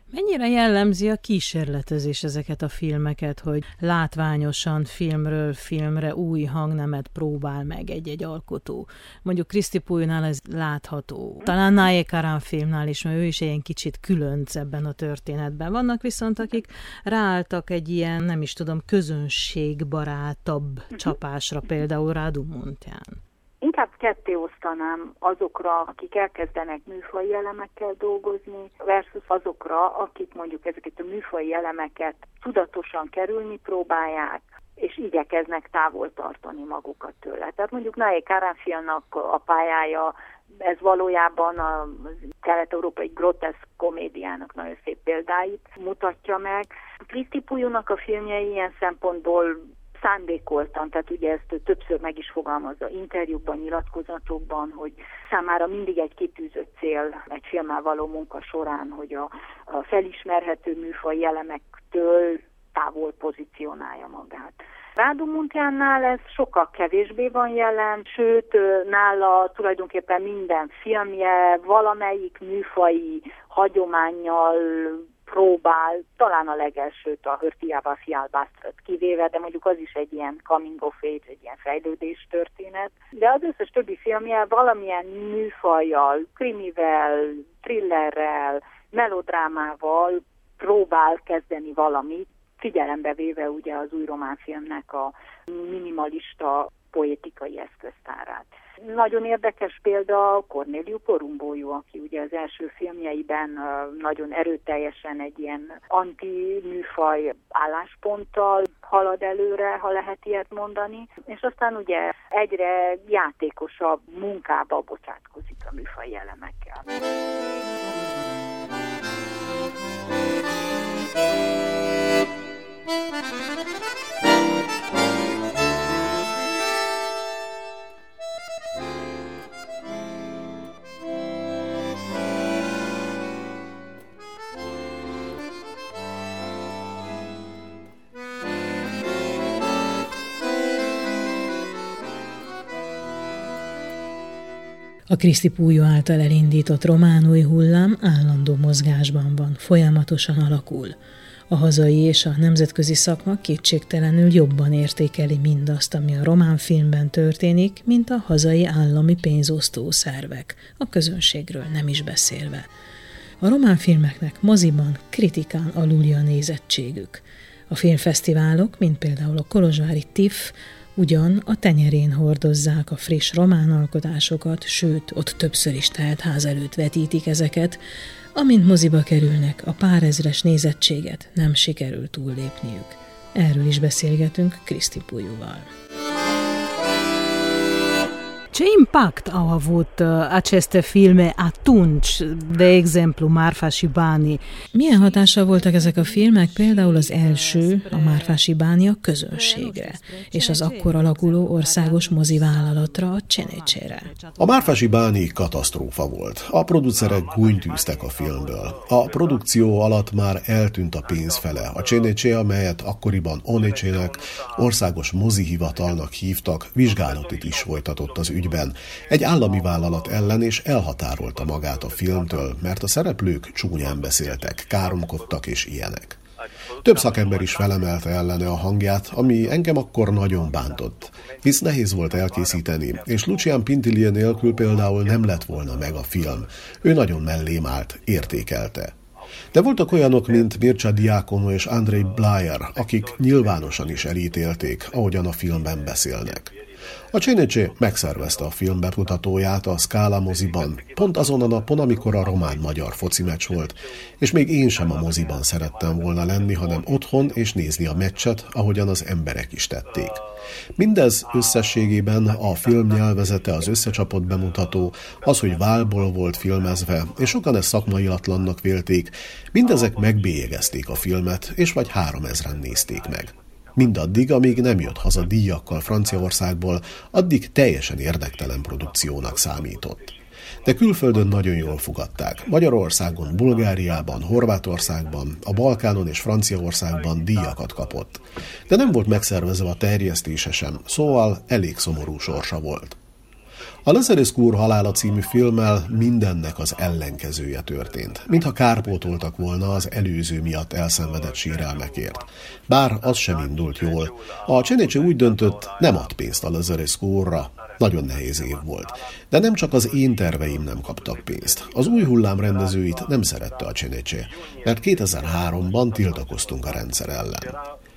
Mennyire jellemzi a kísérletezés ezeket a filmeket, hogy látványosan filmről filmre új hangnemet próbál meg egy-egy alkotó? Mondjuk Kriszti Pulynál ez látható. Talán Naye Karam filmnál is, mert ő is ilyen kicsit különc ebben a történetben. Vannak viszont, akik ráálltak egy ilyen, nem is tudom, közönségbarátabb csapásra, például Radu Muntean. Inkább ketté osztanám azokra, akik elkezdenek műfaji elemekkel dolgozni, versus azokra, akik mondjuk ezeket a műfaji elemeket tudatosan kerülni próbálják, és igyekeznek távol tartani magukat tőle. Tehát mondjuk Naye Karam filmnak a pályája, ez valójában a kelet-európai groteszk komédiának nagyon szép példáit mutatja meg. Kriszti Pulynak a filmjei ilyen szempontból szándékoltan, tehát ugye ezt többször meg is fogalmazza interjúkban, nyilatkozatokban, hogy számára mindig egy kitűzött cél egy filmmel való munka során, hogy a felismerhető műfaji elemektől távol pozícionálja magát. Radu Munteannál ez sokkal kevésbé van jelen, sőt, nála tulajdonképpen minden filmje valamelyik műfaji hagyománnyal próbál, talán a legelsőt, a Hörtiával Fialbásztrat kivéve, de mondjuk az is egy ilyen coming of age, egy ilyen fejlődés történet. De az összes többi filmje valamilyen műfajjal, krimivel, thrillerrel, melodrámával próbál kezdeni valamit, figyelembe véve ugye az új román filmnek a minimalista poétikai eszköztárát. Nagyon érdekes példa Corneliu Porumboiu, aki ugye az első filmjeiben nagyon erőteljesen egy ilyen anti-műfaj állásponttal halad előre, ha lehet ilyet mondani, és aztán ugye egyre játékosabb munkába bocsátkozik a műfaji elemekkel. A Kriszti Pulyu által elindított román új hullám állandó mozgásban van, folyamatosan alakul. A hazai és a nemzetközi szakma kétségtelenül jobban értékeli mindazt, ami a román filmben történik, mint a hazai állami pénzosztó szervek, a közönségről nem is beszélve. A román filmeknek moziban kritikán alulja a nézettségük. A filmfesztiválok, mint például a kolozsvári TIFF, ugyan a tenyerén hordozzák a friss román alkotásokat, sőt, ott többször is teltház előtt vetítik ezeket, amint moziba kerülnek, a pár ezres nézettséget nem sikerül túllépniük. Erről is beszélgetünk Kriszti Pulyuval. Ce impact au avut aceste filme atunci, de exemplu Marfa și Banii? Milyen hatással voltak ezek a filmek, például az első, a Marfa și Banii, a közönségre, és az akkor alakuló országos mozivállalatra, a CNC-re? A Marfa și Banii katasztrófa volt. A producerek gúnytűztek a filmből. A produkció alatt már eltűnt a pénz fele. A CNC, amelyet akkoriban ONC-nek, országos mozihivatalnak hívtak, vizsgálatot is folytatott az ügyben. Egy állami vállalat ellen, és elhatárolta magát a filmtől, mert a szereplők csúnyán beszéltek, káromkodtak és ilyenek. Több szakember is felemelte ellene a hangját, ami engem akkor nagyon bántott, hisz nehéz volt elkészíteni, és Lucian Pintilie nélkül például nem lett volna meg a film. Ő nagyon mellém állt, értékelte. De voltak olyanok, mint Mircea Diaconu és Andrei Blayer, akik nyilvánosan is elítélték, ahogyan a filmben beszélnek. A CNC megszervezte a film bemutatóját a Scala moziban, pont azon a napon, amikor a román-magyar foci meccs volt, és még én sem a moziban szerettem volna lenni, hanem otthon és nézni a meccset, ahogyan az emberek is tették. Mindez összességében a film nyelvezete, az összecsapott bemutató, az, hogy válból volt filmezve, és sokan ezt szakmaiatlannak vélték, mindezek megbélyegezték a filmet, és vagy 3000-en nézték meg. Mindaddig, amíg nem jött haza díjakkal Franciaországból, addig teljesen érdektelen produkciónak számított. De külföldön nagyon jól fogadták. Magyarországon, Bulgáriában, Horvátországban, a Balkánon és Franciaországban díjakat kapott. De nem volt megszervezve a terjesztése sem, szóval elég szomorú sorsa volt. A Lazarescu úr halála című filmmel mindennek az ellenkezője történt, mintha kárpótoltak volna az előző miatt elszenvedett sérelmekért. Bár az sem indult jól. A Csenecse úgy döntött, nem ad pénzt a Lazarescu úrra. Nagyon nehéz év volt. De nem csak az én terveim nem kaptak pénzt. Az Új hullám rendezőit nem szerette a Csenecse, mert 2003-ban tiltakoztunk a rendszer ellen.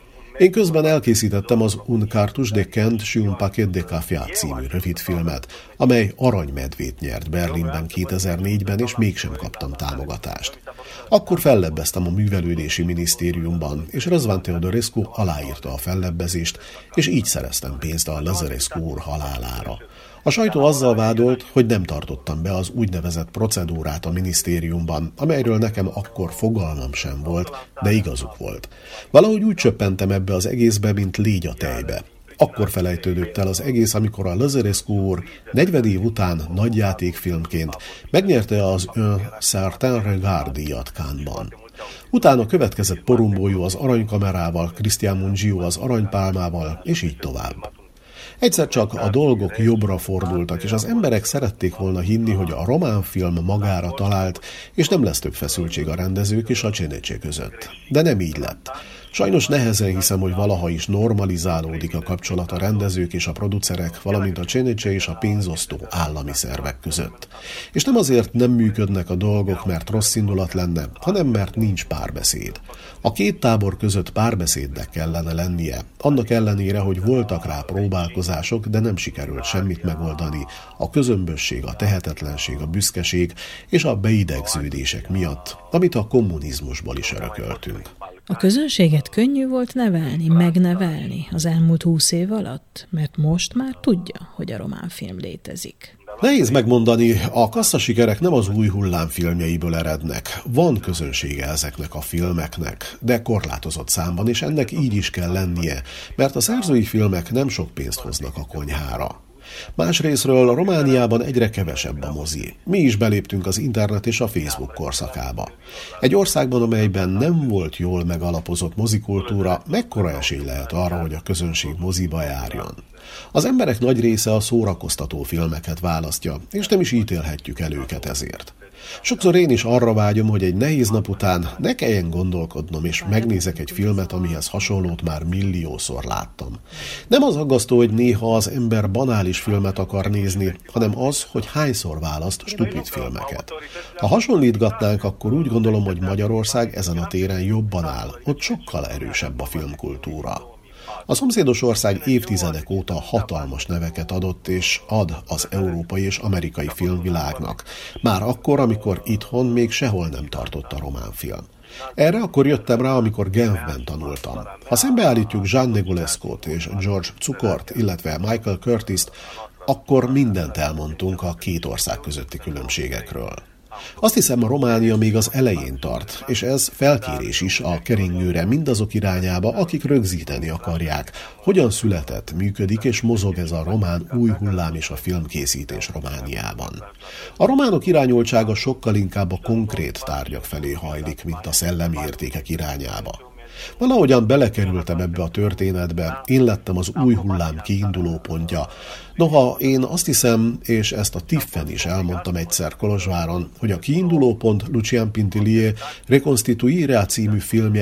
Én közben elkészítettem az Un cartouche de Kent și un paquet de cafea című rövidfilmet, amely aranymedvét nyert Berlinben 2004-ben, és mégsem kaptam támogatást. Akkor fellebbeztem a művelődési minisztériumban, és Răzvan Teodorescu aláírta a fellebbezést, és így szereztem pénzt a Lazarescu úr halálára. A sajtó azzal vádolt, hogy nem tartottam be az úgynevezett procedúrát a minisztériumban, amelyről nekem akkor fogalmam sem volt, de igazuk volt. Valahogy úgy csöppentem ebbe az egészbe, mint légy a tejbe. Akkor felejtődött el az egész, amikor a Lazarescu úr 40 év után nagyjátékfilmként megnyerte az Un certain regard díjat Cannes-ban. Utána következett Porumbójú az aranykamerával, Cristian Mungiu az aranypálmával, és így tovább. Egyszer csak a dolgok jobbra fordultak, és az emberek szerették volna hinni, hogy a román film magára talált, és nem lesz több feszültség a rendezők és a Csenecse között. De nem így lett. Sajnos nehezen hiszem, hogy valaha is normalizálódik a kapcsolat a rendezők és a producerek, valamint a Csenecse és a pénzosztó állami szervek között. És nem azért nem működnek a dolgok, mert rossz indulat lenne, hanem mert nincs párbeszéd. A két tábor között párbeszédnek kellene lennie, annak ellenére, hogy voltak rá próbálkozások, de nem sikerült semmit megoldani a közömbösség, a tehetetlenség, a büszkeség és a beidegződések miatt, amit a kommunizmusból is örököltünk. A közönséget könnyű volt nevelni, megnevelni az elmúlt 20 év alatt, mert most már tudja, hogy a román film létezik. Nehéz megmondani, a kasszasikerek nem az Új hullám filmjeiből erednek. Van közönsége ezeknek a filmeknek, de korlátozott számban, és ennek így is kell lennie, mert a szerzői filmek nem sok pénzt hoznak a konyhára. Másrészről Romániában egyre kevesebb a mozi. Mi is beléptünk az internet és a Facebook korszakába. Egy országban, amelyben nem volt jól megalapozott mozikultúra, mekkora esély lehet arra, hogy a közönség moziba járjon? Az emberek nagy része a szórakoztató filmeket választja, és nem is ítélhetjük el őket ezért. Sokszor én is arra vágyom, hogy egy nehéz nap után ne kelljen gondolkodnom, és megnézek egy filmet, amihez hasonlót már milliószor láttam. Nem az aggasztó, hogy néha az ember banális filmet akar nézni, hanem az, hogy hányszor választ stupid filmeket. Ha hasonlítgatnánk, akkor úgy gondolom, hogy Magyarország ezen a téren jobban áll, ott sokkal erősebb a filmkultúra. A szomszédos ország évtizedek óta hatalmas neveket adott és ad az európai és amerikai filmvilágnak. Már akkor, amikor itthon még sehol nem tartott a román film. Erre akkor jöttem rá, amikor Genfben tanultam. Ha szembeállítjuk Jean Negulescu-t és George Cukort, illetve Michael Curtist, akkor mindent elmondtunk a két ország közötti különbségekről. Azt hiszem, a Románia még az elején tart, és ez felkérés is a keringőre mindazok irányába, akik rögzíteni akarják, hogyan született, működik és mozog ez a román új hullám és a filmkészítés Romániában. A románok irányultsága sokkal inkább a konkrét tárgyak felé hajlik, mint a szellemi értékek irányába. Valahogyan belekerültem ebbe a történetbe, én lettem az új hullám kiindulópontja. Noha én azt hiszem, és ezt a Tiffen is elmondtam egyszer Kolozsváron, hogy a kiindulópont Lucien Pintillier Reconstituire című filmje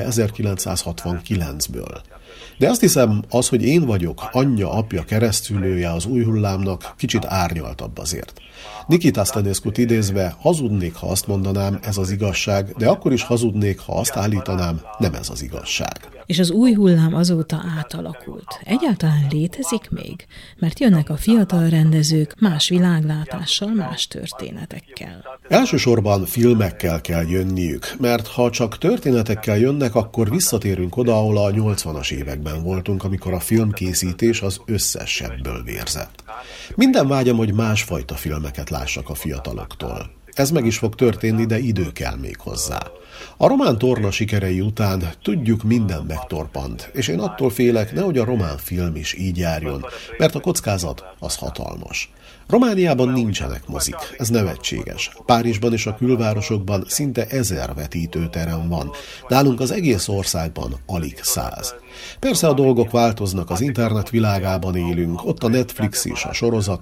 1969-ből. De azt hiszem, az, hogy én vagyok anyja, apja, keresztszülője az új hullámnak, kicsit árnyaltabb azért. Nikita Stănescu-t idézve, hazudnék, ha azt mondanám, ez az igazság, de akkor is hazudnék, ha azt állítanám, nem ez az igazság. És az új hullám azóta átalakult. Egyáltalán létezik még? Mert jönnek a fiatal rendezők más világlátással, más történetekkel. Elsősorban filmekkel kell jönniük, mert ha csak történetekkel jönnek, akkor visszatérünk oda, ahol a 80-as években voltunk, amikor a filmkészítés az összes sebből vérzett. Minden vágyam, hogy másfajta filmeket lássak a fiataloktól. Ez meg is fog történni, de idő kell még hozzá. A román torna sikerei után tudjuk, minden megtorpant, és én attól félek, nehogy a román film is így járjon, mert a kockázat az hatalmas. Romániában nincsenek mozik, ez nevetséges. Párizsban és a külvárosokban szinte 1000 vetítőterem van, nálunk az egész országban alig 100. Persze a dolgok változnak, az internet világában élünk, ott a Netflix is, a sorozatok,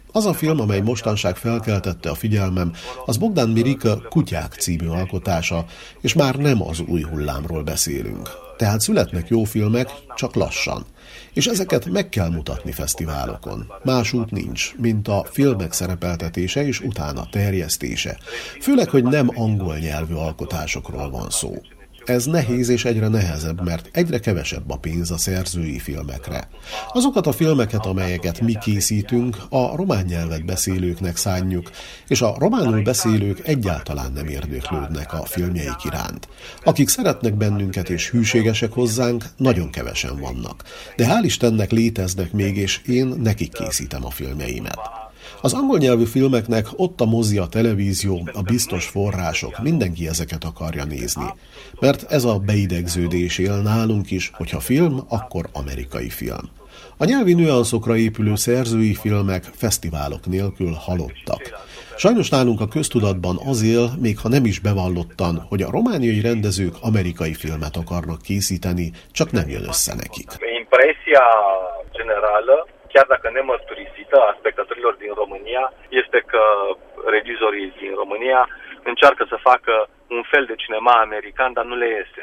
Az a film, amely mostanság felkeltette a figyelmem, az Bogdan Mirika Kutyák című alkotása, és már nem az új hullámról beszélünk. Tehát születnek jó filmek, csak lassan. És ezeket meg kell mutatni fesztiválokon. Más út nincs, mint a filmek szerepeltetése és utána terjesztése. Főleg, hogy nem angol nyelvű alkotásokról van szó. Ez nehéz és egyre nehezebb, mert egyre kevesebb a pénz a szerzői filmekre. Azokat a filmeket, amelyeket mi készítünk, a román nyelvet beszélőknek szánjuk, és a románul beszélők egyáltalán nem érdeklődnek a filmjeik iránt. Akik szeretnek bennünket és hűségesek hozzánk, nagyon kevesen vannak. De hál' Istennek léteznek még, és én nekik készítem a filmjeimet. Az angol nyelvű filmeknek ott a mozi, a televízió, a biztos források, mindenki ezeket akarja nézni. Mert ez a beidegződés él nálunk is, hogyha film, akkor amerikai film. A nyelvi nüanszokra épülő szerzői filmek fesztiválok nélkül halottak. Sajnos nálunk a köztudatban az él, még ha nem is bevallottan, hogy a romániai rendezők amerikai filmet akarnak készíteni, csak nem jön össze nekik. Impresia generală, chiar dacă nemărturisită, a spectatorilor din România, este că regizorii din România încearcă să facă un fel de cinema american, dar nu le iese.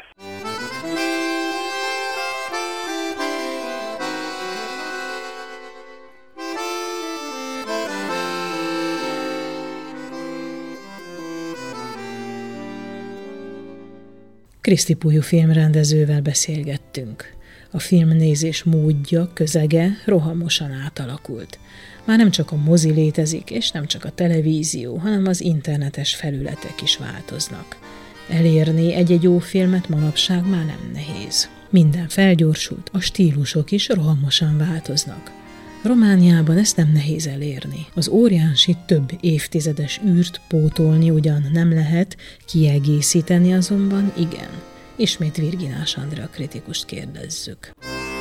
Kriszti Pulyú filmrendezővel beszélgettünk. A filmnézés módja, közege rohamosan átalakult. Már nem csak a mozi létezik, és nem csak a televízió, hanem az internetes felületek is változnak. Elérni egy-egy jó filmet manapság már nem nehéz. Minden felgyorsult, a stílusok is rohamosan változnak. Romániában ezt nem nehéz elérni. Az óriási több évtizedes űrt pótolni ugyan nem lehet, kiegészíteni azonban igen. Ismét Virginás Andrea kritikust kérdezzük.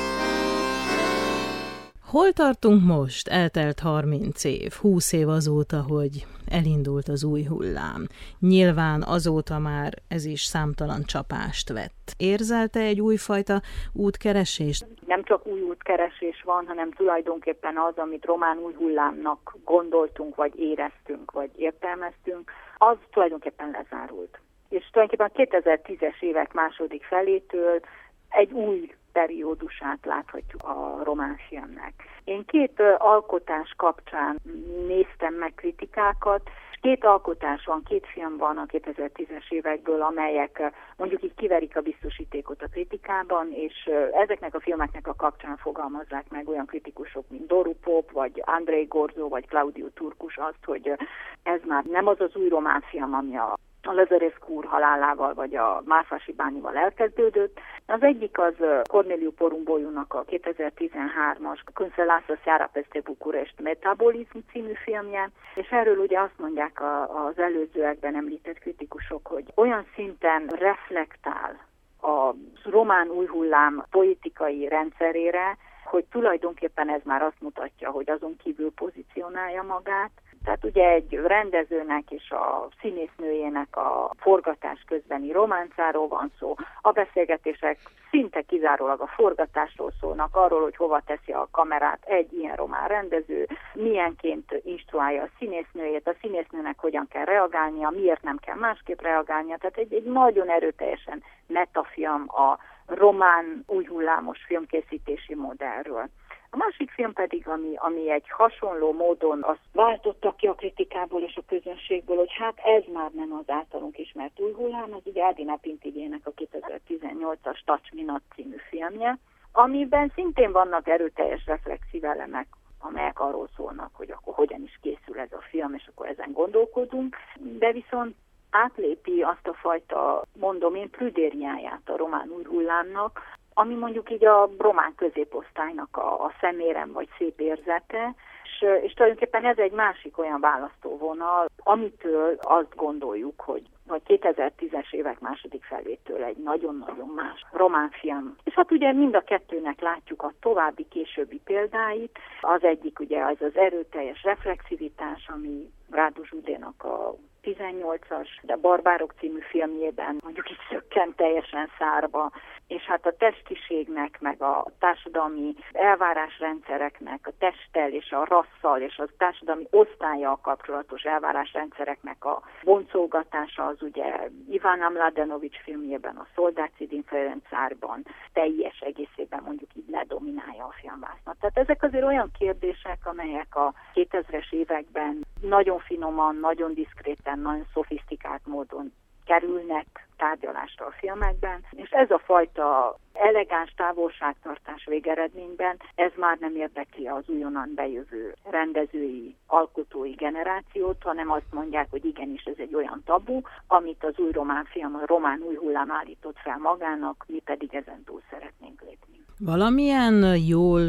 Hol tartunk most? Eltelt 30 év, 20 év azóta, hogy elindult az új hullám. Nyilván azóta már ez is számtalan csapást vett. Érzelte egy újfajta útkeresést? Nem csak új útkeresés van, hanem tulajdonképpen az, amit román új hullámnak gondoltunk, vagy éreztünk, vagy értelmeztünk, az tulajdonképpen lezárult. És tulajdonképpen a 2010-es évek második felétől egy új periódusát láthatjuk a román filmnek. Én két alkotás kapcsán néztem meg kritikákat, két alkotás van, két film van a 2010-es évekből, amelyek mondjuk így kiverik a biztosítékot a kritikában, és ezeknek a filmeknek a kapcsán fogalmazzák meg olyan kritikusok, mint Doru Pop, vagy Andrei Gorzó, vagy Claudiu Turcus azt, hogy ez már nem az az új román film, ami a Lazarescu úr halálával, vagy a Márfasi Bánival elkezdődött. Az egyik az Corneliu Porumboiunak a 2013-as Când se lasă seara peste București Metabolism című filmje, és erről ugye azt mondják az előzőekben említett kritikusok, hogy olyan szinten reflektál a román új hullám politikai rendszerére, hogy tulajdonképpen ez már azt mutatja, hogy azon kívül pozícionálja magát. Tehát ugye egy rendezőnek és a színésznőjének a forgatás közbeni románcáról van szó. A beszélgetések szinte kizárólag a forgatásról szólnak, arról, hogy hova teszi a kamerát egy ilyen román rendező, milyenként instruálja a színésznőjét, a színésznőnek hogyan kell reagálnia, miért nem kell másképp reagálnia. Tehát egy nagyon erőteljesen metafilm a román új hullámos filmkészítési modellről. A másik film pedig, ami egy hasonló módon azt váltotta ki a kritikából és a közönségből, hogy hát ez már nem az általunk ismert új hullám, az ugye Adina Pintigyének a 2018-as Touch Me Not című filmje, amiben szintén vannak erőteljes reflexív elemek, amelyek arról szólnak, hogy akkor hogyan is készül ez a film, és akkor ezen gondolkodunk, de viszont átlépi azt a fajta, mondom én, prüdériáját a román új hullámnak, ami mondjuk így a román középosztálynak a szemérem vagy szép érzete, és tulajdonképpen ez egy másik olyan választóvonal, amitől azt gondoljuk, hogy 2010-es évek második felétől egy nagyon-nagyon más román film. És hát ugye mind a kettőnek látjuk a további későbbi példáit. Az egyik ugye az erőteljes reflexivitás, ami Rádu Zsudénak a 2018-as, de Barbárok című filmjében mondjuk így szökkent teljesen szárba, és hát a testiségnek, meg a társadalmi elvárásrendszereknek, a testtel és a rasszal és a társadalmi osztállyal kapcsolatos elvárásrendszereknek a boncolgatása az ugye Ivana Mladenovics filmjében, a Szoldácidin Ferencvárban teljes egészében mondjuk így ledominálja a filmvásznat. Tehát ezek azért olyan kérdések, amelyek a 2000-es években nagyon finoman, nagyon diszkréten, nagyon szofisztikált módon kerülnek tárgyalásra a filmekben, és ez a fajta elegáns távolságtartás végeredményben, ez már nem érdekli az újonnan bejövő rendezői, alkotói generációt, hanem azt mondják, hogy igenis ez egy olyan tabu, amit az új román film, a román új hullám állított fel magának, mi pedig ezen túl szeretnénk lépni. Valamilyen jól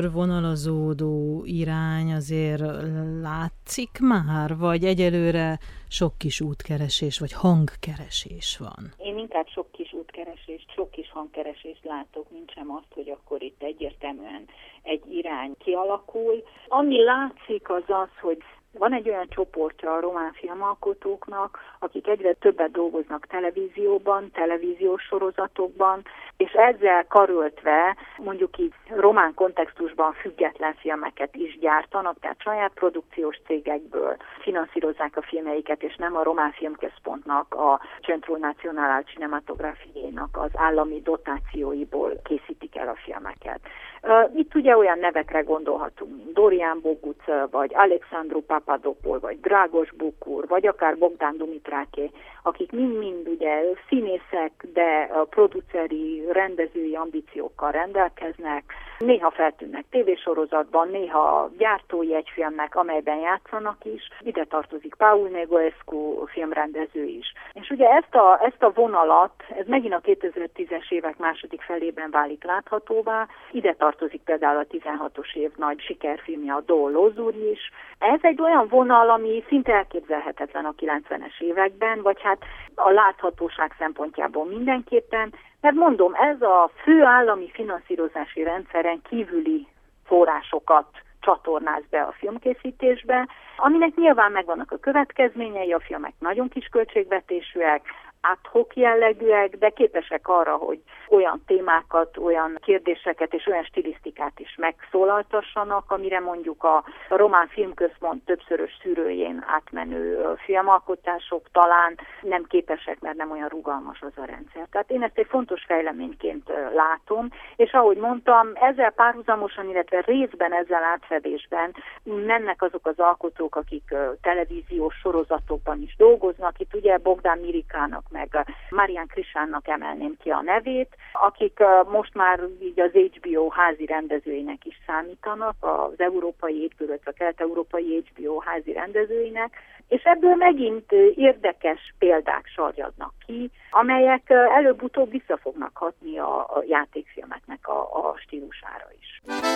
körvonalazódó irány azért látszik már, vagy egyelőre sok kis útkeresés, vagy hangkeresés van? Én inkább sok kis útkeresést, sok kis hangkeresést látok, mint sem azt, hogy akkor itt egyértelműen egy irány kialakul. Ami látszik az az, hogy van egy olyan csoportja a román filmalkotóknak, akik egyre többet dolgoznak televízióban, televíziós sorozatokban, és ezzel karöltve mondjuk így román kontextusban független filmeket is gyártanak, tehát saját produkciós cégekből finanszírozzák a filmjeiket, és nem a Román Filmközpontnak, a Centro Nacional al Cinematografijénak az állami dotációiból készítik el a filmeket. Itt ugye olyan nevekre gondolhatunk, mint Dorian Boguc, vagy Alexandru Papadopol, vagy Dragos Bukur, vagy akár Bogdan Dumitráké, akik mind-mind ugye színészek, de produceri, rendezői ambíciókkal rendelkeznek, néha feltűnnek tévésorozatban, néha gyártói egy filmnek, amelyben játszanak is. Ide tartozik Paul Negulescu filmrendező is. És ugye ezt a vonalat, ez megint a 2010-es évek második felében válik láthatóvá, ide tartozik például a 16-os év nagy sikerfilmje, a Do Lozuri is. Ez egy olyan vonal, ami szinte elképzelhetetlen a 90-es években, vagy hát a láthatóság szempontjából mindenképpen, mert mondom, ez a fő állami finanszírozási rendszeren kívüli forrásokat csatornáz be a filmkészítésbe, aminek nyilván megvannak a következményei, a filmek nagyon kis költségvetésűek, ad-hoc jellegűek, de képesek arra, hogy olyan témákat, olyan kérdéseket és olyan stilisztikát is megszólaltassanak, amire mondjuk a Román Filmközpont többszörös szűrőjén átmenő filmalkotások talán nem képesek, mert nem olyan rugalmas az a rendszer. Tehát én ezt egy fontos fejleményként látom, és ahogy mondtam, ezzel párhuzamosan, illetve részben ezzel átfedésben mennek azok az alkotók, akik televíziós sorozatokban is dolgoznak. Itt ugye Bogdan Mirikának meg Marian Krisánnak emelném ki a nevét, akik most már így az HBO házi rendezőinek is számítanak, az európai HBO, a kelet-európai HBO házi rendezőinek, és ebből megint érdekes példák sarjadnak ki, amelyek előbb-utóbb vissza fognak hatni a játékfilmeknek a stílusára is.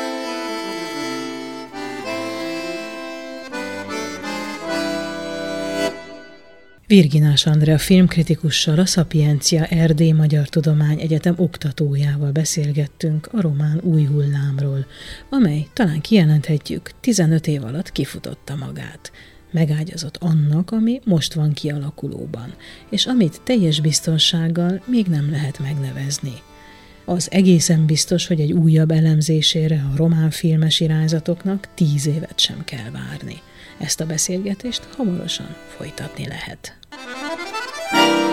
Virginás Andrea filmkritikussal, a Szapiencia Erdély Magyar Tudományegyetem oktatójával beszélgettünk a román új hullámról, amely, talán kijelenthetjük, 15 év alatt kifutotta magát. Megágyazott annak, ami most van kialakulóban, és amit teljes biztonsággal még nem lehet megnevezni. Az egészen biztos, hogy egy újabb elemzésére a román filmes irányzatoknak 10 évet sem kell várni. Ezt a beszélgetést hamarosan folytatni lehet.